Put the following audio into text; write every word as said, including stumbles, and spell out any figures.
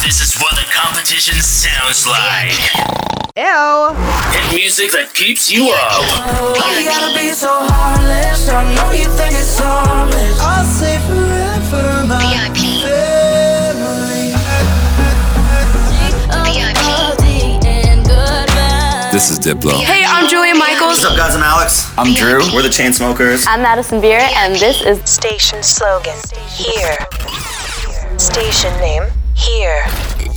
This is what the competition sounds like. Ew. And music that keeps you up. Why you gotta be so heartless? I know you think it's harmless. I'll say forever my V I P. family. V I P. This is Diplo. Hey, I'm Julia Michaels. What's up, guys? I'm Alex. I'm Drew. We're the Chainsmokers. I'm Madison Beer, and this is Station slogan, here. Station name, here.